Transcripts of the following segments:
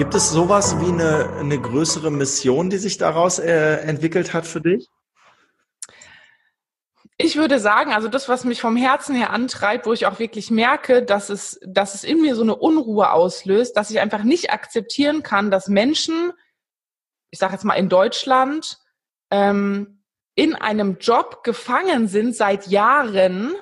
Gibt es sowas wie eine größere Mission, die sich daraus entwickelt hat für dich? Ich würde sagen, also das, was mich vom Herzen her antreibt, wo ich auch wirklich merke, dass es in mir so eine Unruhe auslöst, dass ich einfach nicht akzeptieren kann, dass Menschen, ich sage jetzt mal in Deutschland, in einem Job gefangen sind seit Jahren,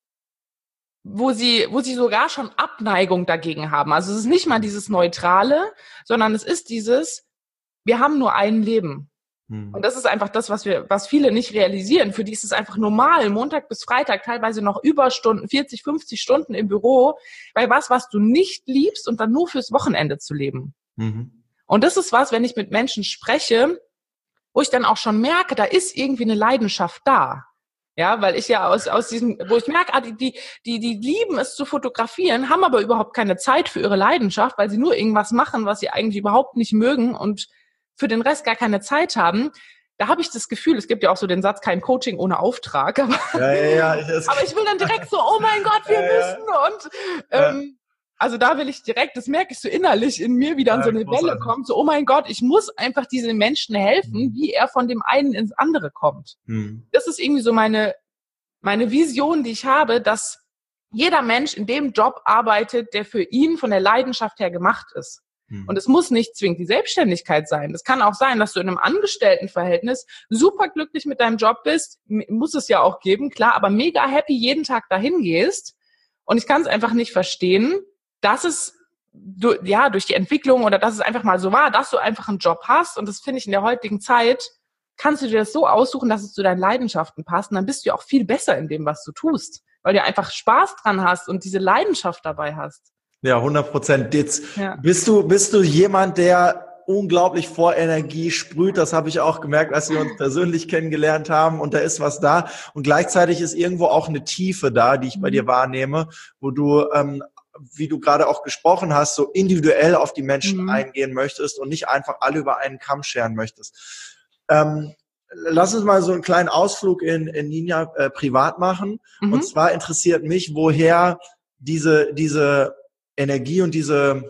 wo sie sogar schon Abneigung dagegen haben. Also es ist nicht mal dieses Neutrale, sondern es ist dieses, wir haben nur ein Leben. Und das ist einfach das, was viele nicht realisieren. Für die ist es einfach normal, Montag bis Freitag teilweise noch Überstunden, 40, 50 Stunden im Büro, bei was du nicht liebst und dann nur fürs Wochenende zu leben. Mhm. Und das ist was, wenn ich mit Menschen spreche, wo ich dann auch schon merke, da ist irgendwie eine Leidenschaft da. Ja, weil ich ja aus diesem, wo ich merke, die lieben es zu fotografieren, haben aber überhaupt keine Zeit für ihre Leidenschaft, weil sie nur irgendwas machen, was sie eigentlich überhaupt nicht mögen und für den Rest gar keine Zeit haben. Da habe ich das Gefühl, es gibt ja auch so den Satz, kein Coaching ohne Auftrag. Aber, aber ich will dann direkt so, oh mein Gott, wir müssen. Und also da will ich direkt, das merke ich so innerlich in mir, wie dann so eine Welle kommt. So, oh mein Gott, ich muss einfach diesen Menschen helfen, wie er von dem einen ins andere kommt. Das ist irgendwie so meine Vision, die ich habe, dass jeder Mensch in dem Job arbeitet, der für ihn von der Leidenschaft her gemacht ist. Und es muss nicht zwingend die Selbstständigkeit sein. Es kann auch sein, dass du in einem Angestelltenverhältnis super glücklich mit deinem Job bist. Muss es ja auch geben, klar, aber mega happy jeden Tag dahin gehst. Und ich kann es einfach nicht verstehen, dass es durch die Entwicklung oder dass es einfach mal so war, dass du einfach einen Job hast. Und das finde ich in der heutigen Zeit, kannst du dir das so aussuchen, dass es zu deinen Leidenschaften passt. Und dann bist du ja auch viel besser in dem, was du tust, weil du einfach Spaß dran hast und diese Leidenschaft dabei hast. Ja, 100%. Jetzt bist du jemand, der unglaublich vor Energie sprüht. Das habe ich auch gemerkt, als wir uns persönlich kennengelernt haben. Und da ist was da. Und gleichzeitig ist irgendwo auch eine Tiefe da, die ich bei dir wahrnehme, wo du, wie du gerade auch gesprochen hast, so individuell auf die Menschen eingehen möchtest und nicht einfach alle über einen Kamm scheren möchtest. Lass uns mal so einen kleinen Ausflug in Ninja privat machen. Und zwar interessiert mich, woher diese Energie und dieser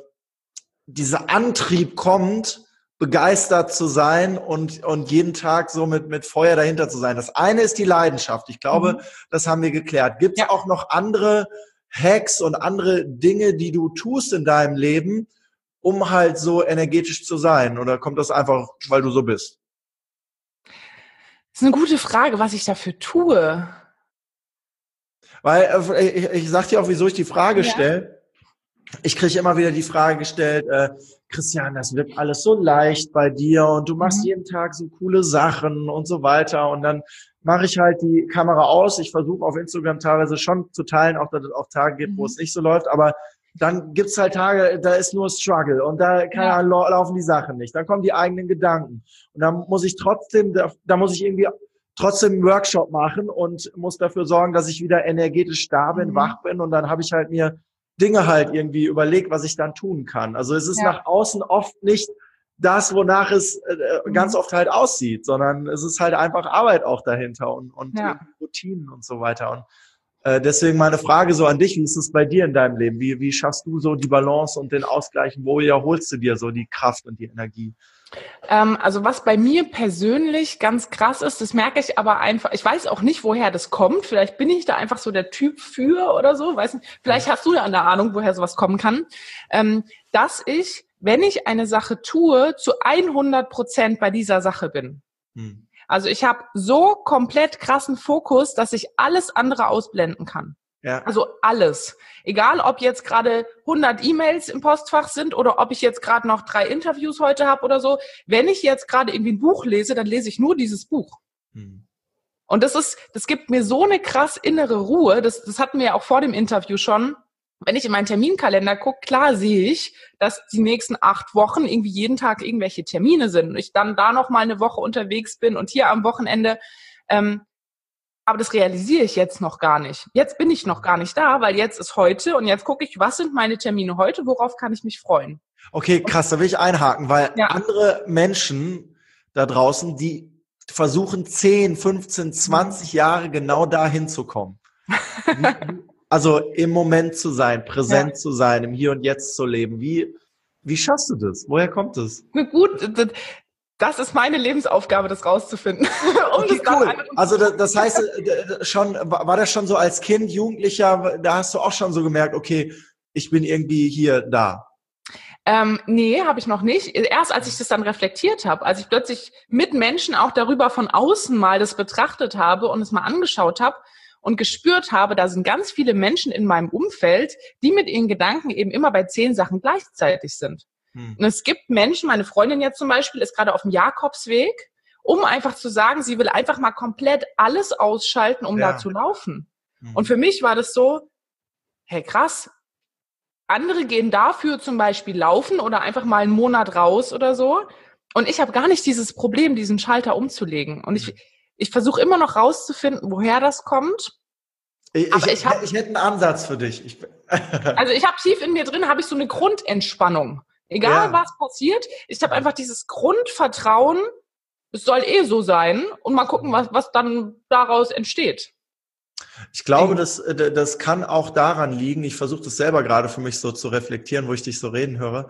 Antrieb kommt, begeistert zu sein und jeden Tag so mit Feuer dahinter zu sein. Das eine ist die Leidenschaft. Ich glaube, das haben wir geklärt. Gibt es auch noch andere Hacks und andere Dinge, die du tust in deinem Leben, um halt so energetisch zu sein? Oder kommt das einfach, weil du so bist? Das ist eine gute Frage, was ich dafür tue. Weil ich sag dir auch, wieso ich die Frage stelle. Ich kriege immer wieder die Frage gestellt, Christian, das wird alles so leicht bei dir und du machst jeden Tag so coole Sachen und so weiter. Und dann mache ich halt die Kamera aus. Ich versuche auf Instagram teilweise schon zu teilen, auch dass es auch Tage gibt, wo es nicht so läuft. Aber dann gibt's halt Tage, da ist nur Struggle und da laufen die Sachen nicht. Dann kommen die eigenen Gedanken. Und dann muss ich irgendwie trotzdem einen Workshop machen und muss dafür sorgen, dass ich wieder energetisch da bin, wach bin. Und dann habe ich halt mir Dinge halt irgendwie überlegt, was ich dann tun kann. Also es ist nach außen oft nicht das, wonach es ganz oft halt aussieht, sondern es ist halt einfach Arbeit auch dahinter und Routinen und so weiter. Und deswegen meine Frage so an dich, wie ist es bei dir in deinem Leben? Wie schaffst du so die Balance und den Ausgleich? Wo wiederholst du dir so die Kraft und die Energie? Also was bei mir persönlich ganz krass ist, das merke ich aber einfach, ich weiß auch nicht, woher das kommt, vielleicht bin ich da einfach so der Typ für oder so, weiß nicht, vielleicht hast du ja eine Ahnung, woher sowas kommen kann, dass ich, wenn ich eine Sache tue, zu 100% bei dieser Sache bin. Also ich habe so komplett krassen Fokus, dass ich alles andere ausblenden kann. Ja. Also alles. Egal, ob jetzt gerade 100 E-Mails im Postfach sind oder ob ich jetzt gerade noch 3 Interviews heute habe oder so. Wenn ich jetzt gerade irgendwie ein Buch lese, dann lese ich nur dieses Buch. Und das gibt mir so eine krass innere Ruhe. Das hatten wir ja auch vor dem Interview schon. Wenn ich in meinen Terminkalender gucke, klar sehe ich, dass die nächsten 8 Wochen irgendwie jeden Tag irgendwelche Termine sind und ich dann da noch mal eine Woche unterwegs bin und hier am Wochenende. Aber das realisiere ich jetzt noch gar nicht. Jetzt bin ich noch gar nicht da, weil jetzt ist heute und jetzt gucke ich, was sind meine Termine heute, worauf kann ich mich freuen. Okay, krass, da will ich einhaken, weil andere Menschen da draußen, die versuchen 10, 15, 20 Jahre genau dahin zu kommen. Also im Moment zu sein, präsent zu sein, im Hier und Jetzt zu leben. Wie Wie schaffst du das? Woher kommt das? Gut, das ist meine Lebensaufgabe, das rauszufinden. Okay, cool. Also das heißt, war das schon so als Kind, Jugendlicher, da hast du auch schon so gemerkt, okay, ich bin irgendwie hier da. Nee, habe ich noch nicht. Erst als ich das dann reflektiert habe, als ich plötzlich mit Menschen auch darüber von außen mal das betrachtet habe und es mal angeschaut habe und gespürt habe, da sind ganz viele Menschen in meinem Umfeld, die mit ihren Gedanken eben immer bei 10 Sachen gleichzeitig sind. Und es gibt Menschen, meine Freundin jetzt zum Beispiel ist gerade auf dem Jakobsweg, um einfach zu sagen, sie will einfach mal komplett alles ausschalten, um da zu laufen. Und für mich war das so, hey krass, andere gehen dafür zum Beispiel laufen oder einfach mal einen Monat raus oder so. Und ich habe gar nicht dieses Problem, diesen Schalter umzulegen. Und ich versuche immer noch rauszufinden, woher das kommt. Ich hätte einen Ansatz für dich. Also ich habe tief in mir drin, habe ich so eine Grundentspannung. Egal was passiert, ich habe einfach dieses Grundvertrauen, es soll so sein und mal gucken, was dann daraus entsteht. Ich glaube, das kann auch daran liegen, ich versuche das selber gerade für mich so zu reflektieren, wo ich dich so reden höre,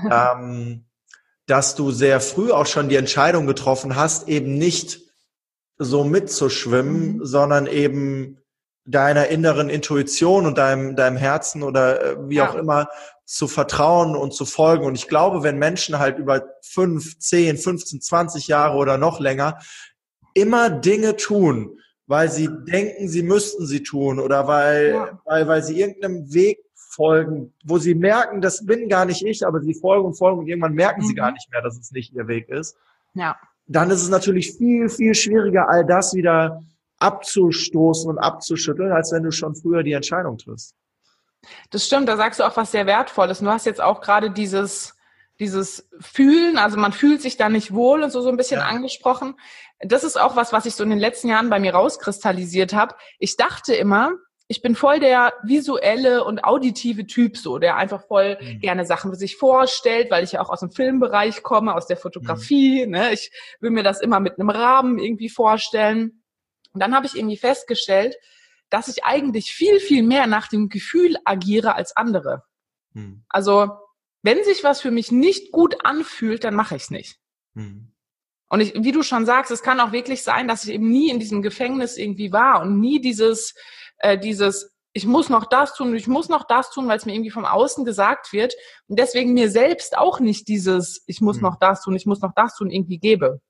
dass du sehr früh auch schon die Entscheidung getroffen hast, eben nicht so mitzuschwimmen, sondern eben deiner inneren Intuition und deinem Herzen oder wie auch immer zu vertrauen und zu folgen. Und ich glaube, wenn Menschen halt über 5, 10, 15, 20 Jahre oder noch länger immer Dinge tun, weil sie denken, sie müssten sie tun oder weil sie irgendeinem Weg folgen, wo sie merken, das bin gar nicht ich, aber sie folgen und irgendwann merken sie gar nicht mehr, dass es nicht ihr Weg ist. Ja. Dann ist es natürlich viel, viel schwieriger, all das wieder abzustoßen und abzuschütteln, als wenn du schon früher die Entscheidung triffst. Das stimmt, da sagst du auch was sehr Wertvolles. Du hast jetzt auch gerade dieses Fühlen, also man fühlt sich da nicht wohl und so ein bisschen angesprochen. Das ist auch was ich so in den letzten Jahren bei mir rauskristallisiert habe. Ich dachte immer, ich bin voll der visuelle und auditive Typ so, der einfach voll gerne Sachen sich vorstellt, weil ich ja auch aus dem Filmbereich komme, aus der Fotografie. Ne? Ich will mir das immer mit einem Rahmen irgendwie vorstellen. Und dann habe ich irgendwie festgestellt, dass ich eigentlich viel, viel mehr nach dem Gefühl agiere als andere. Also wenn sich was für mich nicht gut anfühlt, dann mache ich es nicht. Und wie du schon sagst, es kann auch wirklich sein, dass ich eben nie in diesem Gefängnis irgendwie war und nie dieses, ich muss noch das tun, weil es mir irgendwie vom Außen gesagt wird und deswegen mir selbst auch nicht dieses, ich muss noch das tun, irgendwie gebe.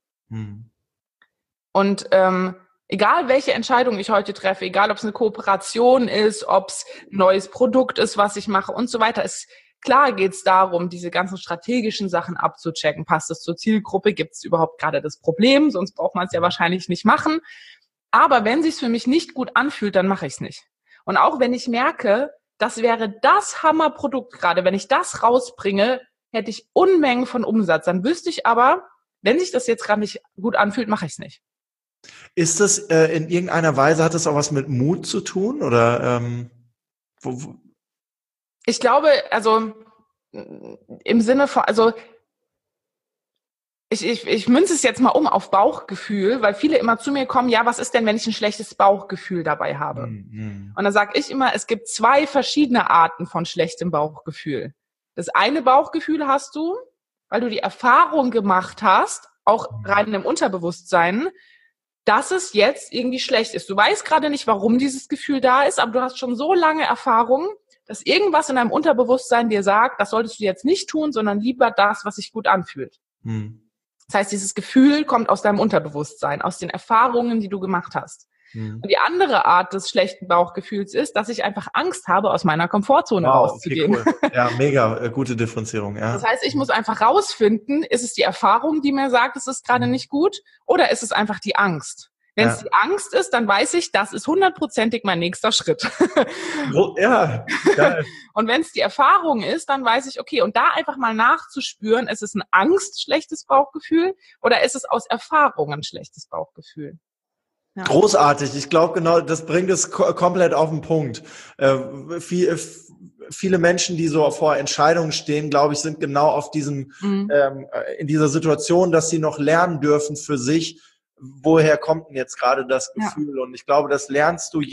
Und egal welche Entscheidung ich heute treffe, egal ob es eine Kooperation ist, ob es ein neues Produkt ist, was ich mache und so weiter, klar geht es darum, diese ganzen strategischen Sachen abzuchecken. Passt es zur Zielgruppe? Gibt es überhaupt gerade das Problem? Sonst braucht man es ja wahrscheinlich nicht machen. Aber wenn es sich für mich nicht gut anfühlt, dann mache ich es nicht. Und auch wenn ich merke, das wäre das Hammerprodukt gerade, wenn ich das rausbringe, hätte ich Unmengen von Umsatz. Dann wüsste ich aber, wenn sich das jetzt gerade nicht gut anfühlt, mache ich es nicht. Ist das in irgendeiner Weise, hat das auch was mit Mut zu tun? Oder Ich glaube, also im Sinne von, also ich münze es jetzt mal um auf Bauchgefühl, weil viele immer zu mir kommen, ja, was ist denn, wenn ich ein schlechtes Bauchgefühl dabei habe? Und dann sage ich immer, es gibt 2 verschiedene Arten von schlechtem Bauchgefühl. Das eine Bauchgefühl hast du, weil du die Erfahrung gemacht hast, auch rein im Unterbewusstsein, dass es jetzt irgendwie schlecht ist. Du weißt gerade nicht, warum dieses Gefühl da ist, aber du hast schon so lange Erfahrung, dass irgendwas in deinem Unterbewusstsein dir sagt, das solltest du jetzt nicht tun, sondern lieber das, was sich gut anfühlt. Das heißt, dieses Gefühl kommt aus deinem Unterbewusstsein, aus den Erfahrungen, die du gemacht hast. Und die andere Art des schlechten Bauchgefühls ist, dass ich einfach Angst habe, aus meiner Komfortzone rauszugehen. Okay, cool. Ja, mega gute Differenzierung. Ja. Das heißt, ich muss einfach rausfinden, ist es die Erfahrung, die mir sagt, es ist gerade nicht gut, oder ist es einfach die Angst? Wenn es die Angst ist, dann weiß ich, das ist 100%ig mein nächster Schritt. Ja, geil. Und wenn es die Erfahrung ist, dann weiß ich, okay, und da einfach mal nachzuspüren, ist es ein schlechtes Bauchgefühl oder ist es aus Erfahrung ein schlechtes Bauchgefühl? Ja. Großartig. Ich glaube, genau, das bringt es komplett auf den Punkt. Viele Menschen, die so vor Entscheidungen stehen, glaube ich, sind genau auf diesem, in dieser Situation, dass sie noch lernen dürfen für sich, woher kommt denn jetzt gerade das Gefühl? Und ich glaube, das lernst du, je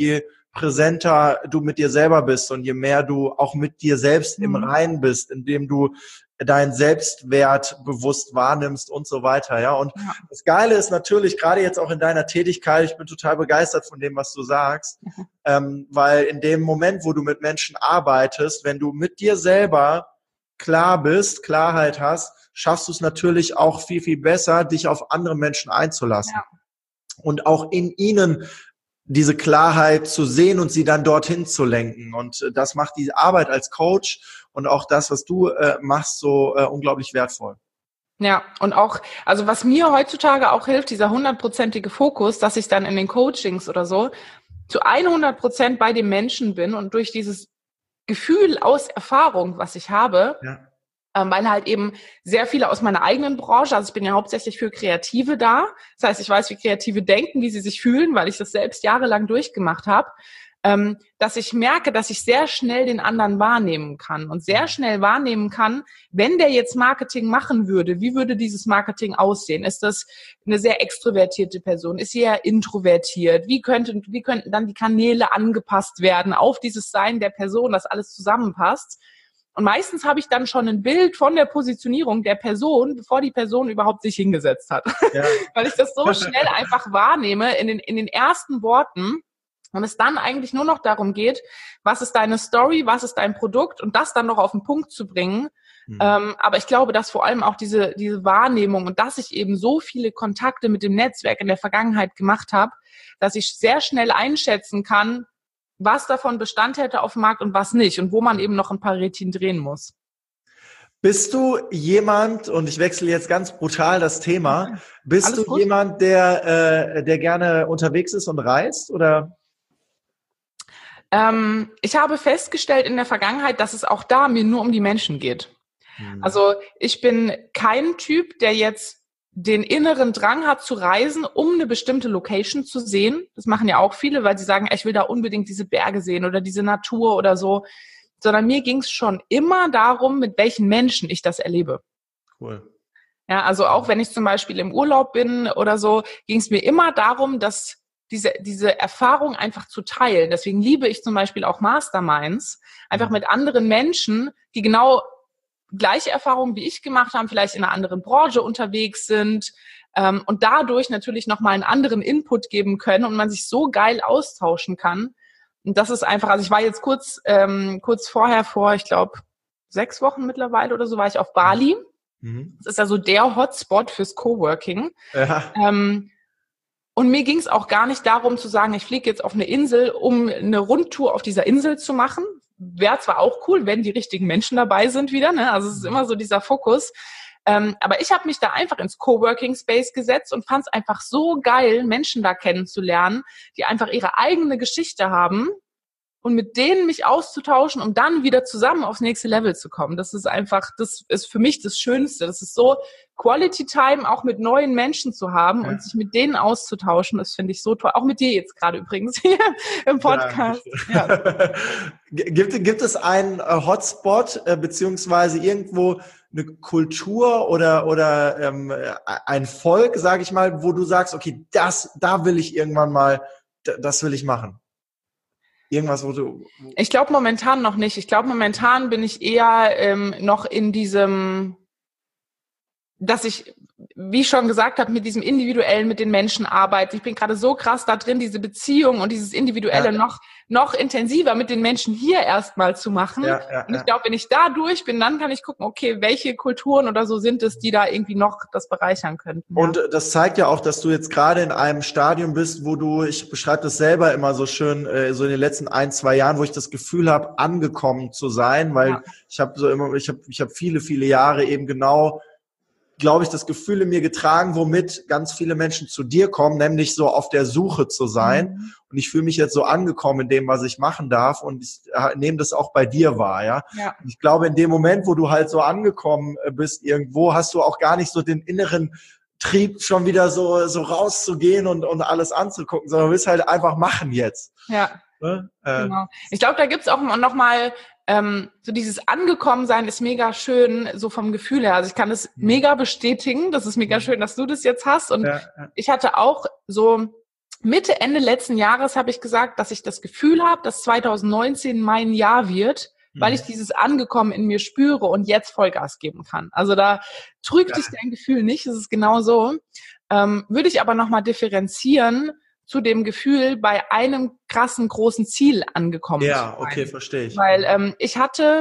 präsenter du mit dir selber bist und je mehr du auch mit dir selbst im Reinen bist, indem du deinen Selbstwert bewusst wahrnimmst und so weiter, ja. Und das Geile ist natürlich, gerade jetzt auch in deiner Tätigkeit, ich bin total begeistert von dem, was du sagst, weil in dem Moment, wo du mit Menschen arbeitest, wenn du mit dir selber klar bist, Klarheit hast, schaffst du es natürlich auch viel, viel besser, dich auf andere Menschen einzulassen. Ja. Und auch in ihnen diese Klarheit zu sehen und sie dann dorthin zu lenken. Und das macht die Arbeit als Coach und auch das, was du machst, so unglaublich wertvoll. Ja, und auch, also was mir heutzutage auch hilft, dieser 100%ige Fokus, dass ich dann in den Coachings oder so zu 100% bei dem Menschen bin und durch dieses Gefühl aus Erfahrung, was ich habe, weil halt eben sehr viele aus meiner eigenen Branche, also ich bin ja hauptsächlich für Kreative da, das heißt, ich weiß, wie Kreative denken, wie sie sich fühlen, weil ich das selbst jahrelang durchgemacht habe, dass ich merke, dass ich sehr schnell den anderen wahrnehmen kann und sehr schnell wahrnehmen kann, wenn der jetzt Marketing machen würde, wie würde dieses Marketing aussehen? Ist das eine sehr extrovertierte Person? Ist sie eher introvertiert? Wie könnten dann die Kanäle angepasst werden auf dieses Sein der Person, dass alles zusammenpasst? Und meistens habe ich dann schon ein Bild von der Positionierung der Person, bevor die Person überhaupt sich hingesetzt hat. Ja. Weil ich das so schnell einfach wahrnehme in den ersten Worten und es dann eigentlich nur noch darum geht, was ist deine Story, was ist dein Produkt und das dann noch auf den Punkt zu bringen. Aber ich glaube, dass vor allem auch diese Wahrnehmung und dass ich eben so viele Kontakte mit dem Netzwerk in der Vergangenheit gemacht habe, dass ich sehr schnell einschätzen kann, was davon Bestand hätte auf dem Markt und was nicht und wo man eben noch ein paar Rädchen drehen muss. Bist du jemand, und ich wechsle jetzt ganz brutal das Thema, bist du jemand, der gerne unterwegs ist und reist, oder? Ich habe festgestellt in der Vergangenheit, dass es auch da mir nur um die Menschen geht. Also ich bin kein Typ, der jetzt den inneren Drang hat zu reisen, um eine bestimmte Location zu sehen. Das machen ja auch viele, weil sie sagen, ich will da unbedingt diese Berge sehen oder diese Natur oder so. Sondern mir ging es schon immer darum, mit welchen Menschen ich das erlebe. Cool. Ja, also auch wenn ich zum Beispiel im Urlaub bin oder so, ging es mir immer darum, dass diese Erfahrung einfach zu teilen. Deswegen liebe ich zum Beispiel auch Masterminds, einfach mit anderen Menschen, die genau gleiche Erfahrungen wie ich gemacht haben, vielleicht in einer anderen Branche unterwegs sind und dadurch natürlich nochmal einen anderen Input geben können und man sich so geil austauschen kann. Und das ist einfach, also ich war jetzt kurz vorher, ich glaube 6 Wochen mittlerweile oder so, war ich auf Bali. Das ist ja so der Hotspot fürs Coworking. Ja. Und mir ging es auch gar nicht darum zu sagen, ich fliege jetzt auf eine Insel, um eine Rundtour auf dieser Insel zu machen. Wäre zwar auch cool, wenn die richtigen Menschen dabei sind wieder, ne? Also es ist immer so dieser Fokus. Aber ich habe mich da einfach ins Coworking Space gesetzt und fand es einfach so geil, Menschen da kennenzulernen, die einfach ihre eigene Geschichte haben und mit denen mich auszutauschen, um dann wieder zusammen aufs nächste Level zu kommen. Das ist für mich das Schönste. Das ist so Quality Time auch mit neuen Menschen zu haben und sich mit denen auszutauschen. Das finde ich so toll. Auch mit dir jetzt gerade übrigens hier im Podcast. Ja. Gibt es einen Hotspot beziehungsweise irgendwo eine Kultur oder ein Volk, sage ich mal, wo du sagst, okay, da will ich irgendwann mal, das will ich machen? Irgendwas, Ich glaube momentan noch nicht. Ich glaube momentan bin ich eher noch in diesem, dass ich, wie ich schon gesagt habe, mit diesem Individuellen, mit den Menschen arbeite. Ich bin gerade so krass da drin, diese Beziehung und dieses Individuelle noch intensiver mit den Menschen hier erstmal zu machen. Und ich glaube, wenn ich da durch bin, dann kann ich gucken, okay, welche Kulturen oder so sind es, die da irgendwie noch das bereichern könnten. Ja. Und das zeigt ja auch, dass du jetzt gerade in einem Stadium bist, wo ich beschreibe das selber immer so schön, so in den letzten 1-2 Jahren, wo ich das Gefühl habe, angekommen zu sein, weil ich habe viele, viele Jahre eben genau, glaube ich, das Gefühl in mir getragen, womit ganz viele Menschen zu dir kommen, nämlich so auf der Suche zu sein. Und ich fühle mich jetzt so angekommen in dem, was ich machen darf und ich nehme das auch bei dir wahr, ja. Und ich glaube, in dem Moment, wo du halt so angekommen bist irgendwo, hast du auch gar nicht so den inneren Trieb, schon wieder so rauszugehen und alles anzugucken, sondern du willst halt einfach machen jetzt. Ja. Genau. Ich glaube, da gibt's auch noch mal so dieses Angekommensein ist mega schön, so vom Gefühl her. Also ich kann das mega bestätigen. Das ist mega schön, dass du das jetzt hast. Und ich hatte auch so Mitte, Ende letzten Jahres habe ich gesagt, dass ich das Gefühl habe, dass 2019 mein Jahr wird, weil ich dieses Angekommen in mir spüre und jetzt Vollgas geben kann. Also da trügt dich dein Gefühl nicht, es ist genau so. Würde ich aber nochmal differenzieren zu dem Gefühl, bei einem krassen, großen Ziel angekommen zu sein. Ja, okay, verstehe ich. Weil ich hatte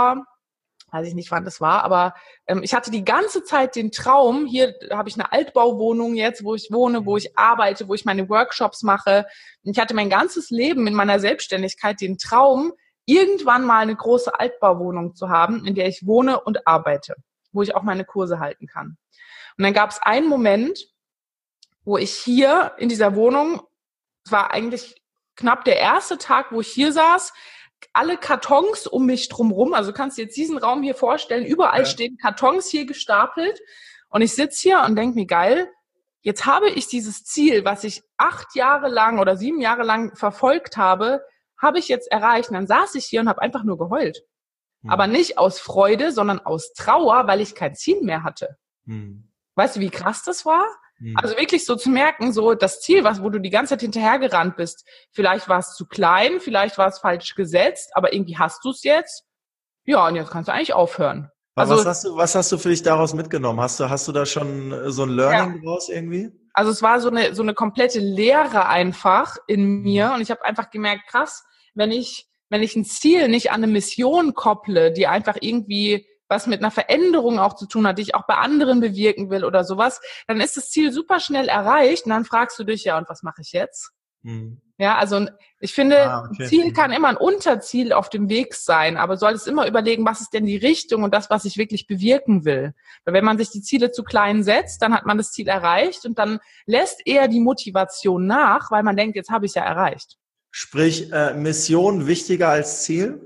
weiß ich nicht, wann das war, aber ich hatte die ganze Zeit den Traum, hier habe ich eine Altbauwohnung jetzt, wo ich wohne, wo ich arbeite, wo ich meine Workshops mache. Und ich hatte mein ganzes Leben in meiner Selbstständigkeit den Traum, irgendwann mal eine große Altbauwohnung zu haben, in der ich wohne und arbeite, wo ich auch meine Kurse halten kann. Und dann gab es einen Moment, wo ich hier in dieser Wohnung, es war eigentlich knapp der erste Tag, wo ich hier saß, alle Kartons um mich drumherum, also du kannst dir jetzt diesen Raum hier vorstellen, überall stehen Kartons hier gestapelt und ich sitze hier und denke mir, geil, jetzt habe ich dieses Ziel, was ich 8 Jahre lang oder 7 Jahre lang verfolgt habe ich jetzt erreicht. Und dann saß ich hier und habe einfach nur geheult. Aber nicht aus Freude, sondern aus Trauer, weil ich kein Ziel mehr hatte. Weißt du, wie krass das war? Also wirklich so zu merken, so das Ziel, wo du die ganze Zeit hinterhergerannt bist, vielleicht war es zu klein, vielleicht war es falsch gesetzt, aber irgendwie hast du es jetzt. Ja, und jetzt kannst du eigentlich aufhören. Aber was hast du für dich daraus mitgenommen? Hast du da schon so ein Learning draus irgendwie? Also es war so eine komplette Leere einfach in mir und ich habe einfach gemerkt, krass, wenn ich ein Ziel nicht an eine Mission kopple, die einfach irgendwie was mit einer Veränderung auch zu tun hat, die ich auch bei anderen bewirken will oder sowas, dann ist das Ziel super schnell erreicht und dann fragst du dich, ja, und was mache ich jetzt? Ja, also ich finde, ein Ziel kann immer ein Unterziel auf dem Weg sein, aber solltest immer überlegen, was ist denn die Richtung und das, was ich wirklich bewirken will. Weil wenn man sich die Ziele zu klein setzt, dann hat man das Ziel erreicht und dann lässt eher die Motivation nach, weil man denkt, jetzt habe ich es ja erreicht. Sprich, Mission wichtiger als Ziel?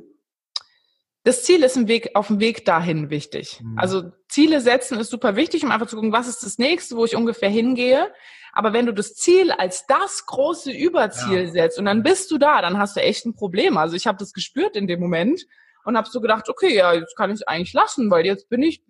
Das Ziel ist auf dem Weg dahin wichtig. Also Ziele setzen ist super wichtig, um einfach zu gucken, was ist das nächste, wo ich ungefähr hingehe. Aber wenn du das Ziel als das große Überziel setzt und dann bist du da, dann hast du echt ein Problem. Also ich habe das gespürt in dem Moment und habe so gedacht, okay, ja, jetzt kann ich es eigentlich lassen, weil jetzt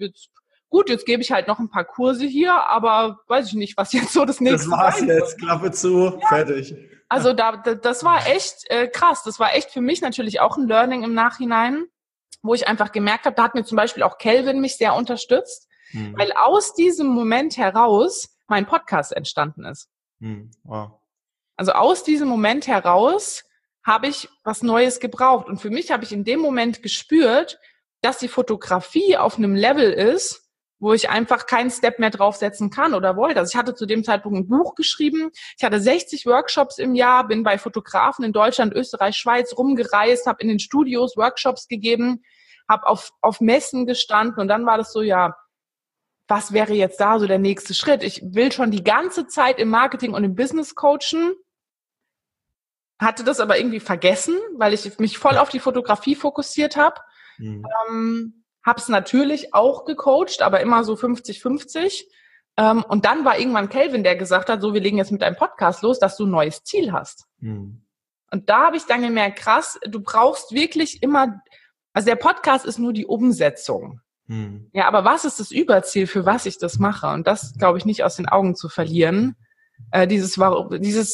gebe ich halt noch ein paar Kurse hier, aber weiß ich nicht, was jetzt so das nächste ist. Das war's jetzt, Klappe zu, fertig. Also das war echt krass. Das war echt für mich natürlich auch ein Learning im Nachhinein, wo ich einfach gemerkt habe, da hat mir zum Beispiel auch Kelvin mich sehr unterstützt, weil aus diesem Moment heraus mein Podcast entstanden ist. Wow. Also aus diesem Moment heraus habe ich was Neues gebraucht. Und für mich habe ich in dem Moment gespürt, dass die Fotografie auf einem Level ist, wo ich einfach keinen Step mehr draufsetzen kann oder wollte. Also ich hatte zu dem Zeitpunkt ein Buch geschrieben. Ich hatte 60 Workshops im Jahr, bin bei Fotografen in Deutschland, Österreich, Schweiz rumgereist, habe in den Studios Workshops gegeben, habe auf Messen gestanden und dann war das so, ja, was wäre jetzt da so der nächste Schritt? Ich will schon die ganze Zeit im Marketing und im Business coachen, hatte das aber irgendwie vergessen, weil ich mich voll auf die Fotografie fokussiert habe. Habe es natürlich auch gecoacht, aber immer so 50-50. Und dann war irgendwann Kelvin, der gesagt hat, so, wir legen jetzt mit deinem Podcast los, dass du ein neues Ziel hast. Und da habe ich dann gemerkt, krass, du brauchst wirklich immer, also der Podcast ist nur die Umsetzung. Ja, aber was ist das Überziel, für was ich das mache? Und das, glaube ich, nicht aus den Augen zu verlieren. Dieses Warum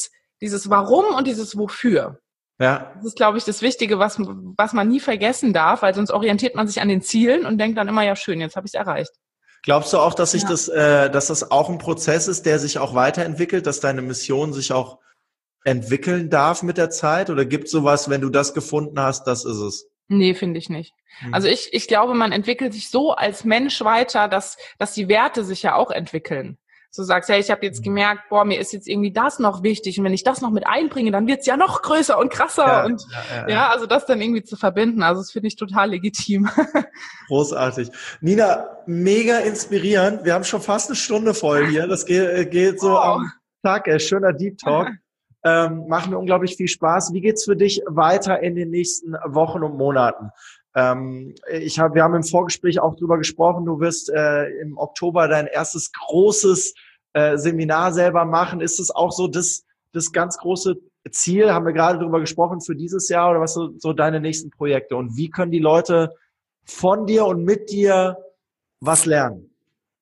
und dieses Wofür. Ja. Das ist, glaube ich, das Wichtige, was man nie vergessen darf, weil sonst orientiert man sich an den Zielen und denkt dann immer, ja schön, jetzt habe ich es erreicht. Glaubst du auch, dass dass das auch ein Prozess ist, der sich auch weiterentwickelt, dass deine Mission sich auch entwickeln darf mit der Zeit? Oder gibt es sowas, wenn du das gefunden hast, das ist es? Nee, finde ich nicht. Also ich glaube, man entwickelt sich so als Mensch weiter, dass die Werte sich ja auch entwickeln. So sagst, ja, ich habe jetzt gemerkt, mir ist jetzt irgendwie das noch wichtig und wenn ich das noch mit einbringe, dann wird's ja noch größer und krasser also das dann irgendwie zu verbinden, also das finde ich total legitim. Großartig. Nina, mega inspirierend. Wir haben schon fast eine Stunde voll hier. Das geht so am Tag, schöner Deep Talk. Macht mir unglaublich viel Spaß. Wie geht's für dich weiter in den nächsten Wochen und Monaten? Wir haben im Vorgespräch auch drüber gesprochen, du wirst im Oktober dein erstes großes Seminar selber machen. Ist es auch so das ganz große Ziel, haben wir gerade drüber gesprochen, für dieses Jahr oder was so deine nächsten Projekte? Und wie können die Leute von dir und mit dir was lernen?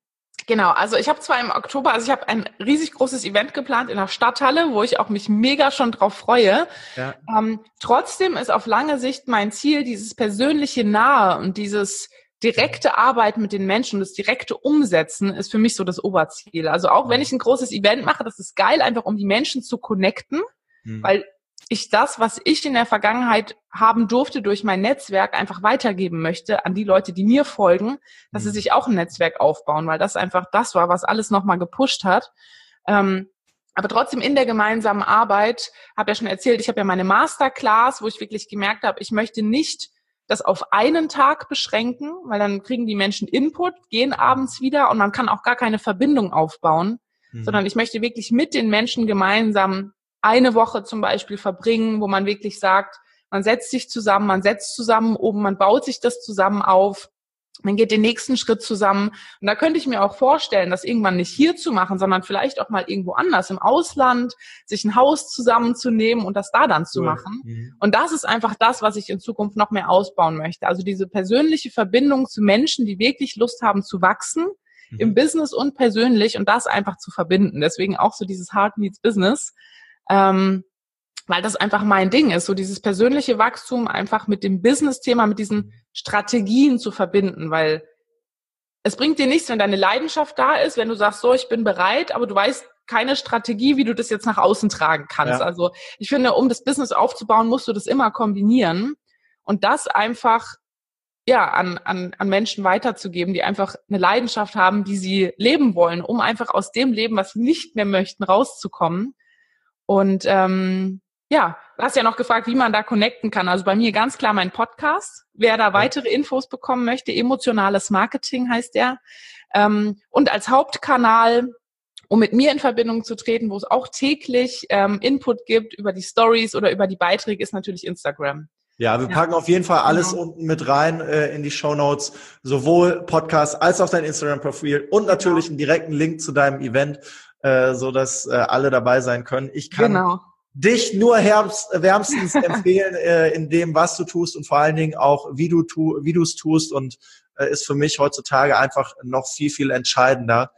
Genau, also ich habe zwar im Oktober, ich habe ein riesig großes Event geplant in der Stadthalle, wo ich auch mich mega schon drauf freue. Ja. Trotzdem ist auf lange Sicht mein Ziel, dieses persönliche Nahe und dieses direkte Arbeiten mit den Menschen und das direkte Umsetzen ist für mich so das Oberziel. Also auch wenn ich ein großes Event mache, das ist geil, einfach um die Menschen zu connecten, weil ich das, was ich in der Vergangenheit haben durfte durch mein Netzwerk, einfach weitergeben möchte an die Leute, die mir folgen, dass sie sich auch ein Netzwerk aufbauen, weil das einfach das war, was alles nochmal gepusht hat. Aber trotzdem in der gemeinsamen Arbeit, habe ja schon erzählt, ich habe ja meine Masterclass, wo ich wirklich gemerkt habe, ich möchte nicht das auf einen Tag beschränken, weil dann kriegen die Menschen Input, gehen abends wieder und man kann auch gar keine Verbindung aufbauen, sondern ich möchte wirklich mit den Menschen gemeinsam eine Woche zum Beispiel verbringen, wo man wirklich sagt, man setzt sich zusammen, man setzt zusammen um, man baut sich das zusammen auf, man geht den nächsten Schritt zusammen. Und da könnte ich mir auch vorstellen, das irgendwann nicht hier zu machen, sondern vielleicht auch mal irgendwo anders im Ausland, sich ein Haus zusammenzunehmen und das da dann zu machen. Und das ist einfach das, was ich in Zukunft noch mehr ausbauen möchte. Also diese persönliche Verbindung zu Menschen, die wirklich Lust haben zu wachsen, im Business und persönlich und das einfach zu verbinden. Deswegen auch so dieses Heart Meets Business. Weil das einfach mein Ding ist, so dieses persönliche Wachstum einfach mit dem Business-Thema, mit diesen Strategien zu verbinden, weil es bringt dir nichts, wenn deine Leidenschaft da ist, wenn du sagst, so, ich bin bereit, aber du weißt keine Strategie, wie du das jetzt nach außen tragen kannst. Ja. Also ich finde, um das Business aufzubauen, musst du das immer kombinieren und das einfach an Menschen weiterzugeben, die einfach eine Leidenschaft haben, die sie leben wollen, um einfach aus dem Leben, was sie nicht mehr möchten, rauszukommen. Und du hast ja noch gefragt, wie man da connecten kann. Also bei mir ganz klar mein Podcast. Wer da weitere Infos bekommen möchte, emotionales Marketing heißt der. Und als Hauptkanal, um mit mir in Verbindung zu treten, wo es auch täglich Input gibt über die Stories oder über die Beiträge, ist natürlich Instagram. Ja, wir packen auf jeden Fall alles unten mit rein in die Shownotes, sowohl Podcast als auch dein Instagram-Profil und natürlich einen direkten Link zu deinem Event, so dass alle dabei sein können. Ich kann dich nur wärmstens empfehlen in dem, was du tust und vor allen Dingen auch, wie du es tust und ist für mich heutzutage einfach noch viel, viel entscheidender,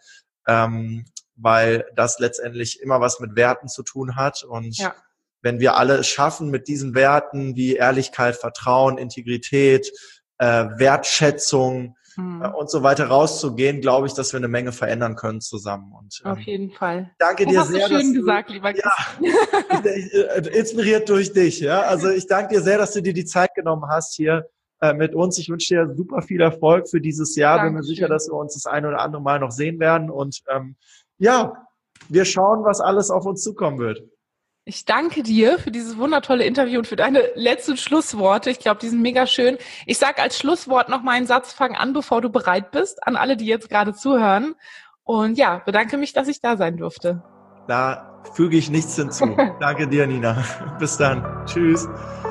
weil das letztendlich immer was mit Werten zu tun hat und wenn wir alle es schaffen, mit diesen Werten wie Ehrlichkeit, Vertrauen, Integrität, Wertschätzung und so weiter rauszugehen, glaube ich, dass wir eine Menge verändern können zusammen. Und, auf jeden Fall. Danke dir sehr. Das hast du schön gesagt, lieber Christian. Inspiriert durch dich. Ja, also ich danke dir sehr, dass du dir die Zeit genommen hast hier mit uns. Ich wünsche dir super viel Erfolg für dieses Jahr. Dankeschön. Bin mir sicher, dass wir uns das ein oder andere Mal noch sehen werden. Und wir schauen, was alles auf uns zukommen wird. Ich danke dir für dieses wundertolle Interview und für deine letzten Schlussworte. Ich glaube, die sind mega schön. Ich sage als Schlusswort noch meinen Satz, fang an, bevor du bereit bist, an alle, die jetzt gerade zuhören. Und bedanke mich, dass ich da sein durfte. Da füge ich nichts hinzu. Danke dir, Nina. Bis dann. Tschüss.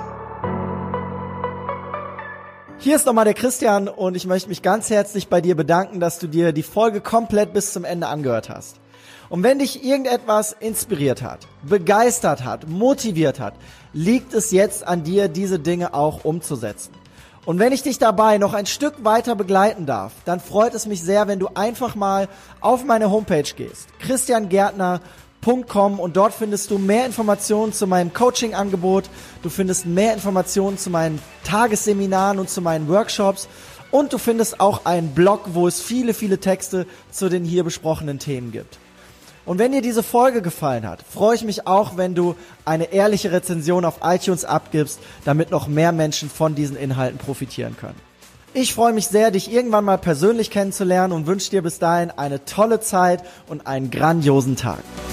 Hier ist nochmal der Christian und ich möchte mich ganz herzlich bei dir bedanken, dass du dir die Folge komplett bis zum Ende angehört hast. Und wenn dich irgendetwas inspiriert hat, begeistert hat, motiviert hat, liegt es jetzt an dir, diese Dinge auch umzusetzen. Und wenn ich dich dabei noch ein Stück weiter begleiten darf, dann freut es mich sehr, wenn du einfach mal auf meine Homepage gehst, christiangärtner.com, und dort findest du mehr Informationen zu meinem Coaching-Angebot, du findest mehr Informationen zu meinen Tagesseminaren und zu meinen Workshops und du findest auch einen Blog, wo es viele, viele Texte zu den hier besprochenen Themen gibt. Und wenn dir diese Folge gefallen hat, freue ich mich auch, wenn du eine ehrliche Rezension auf iTunes abgibst, damit noch mehr Menschen von diesen Inhalten profitieren können. Ich freue mich sehr, dich irgendwann mal persönlich kennenzulernen und wünsche dir bis dahin eine tolle Zeit und einen grandiosen Tag.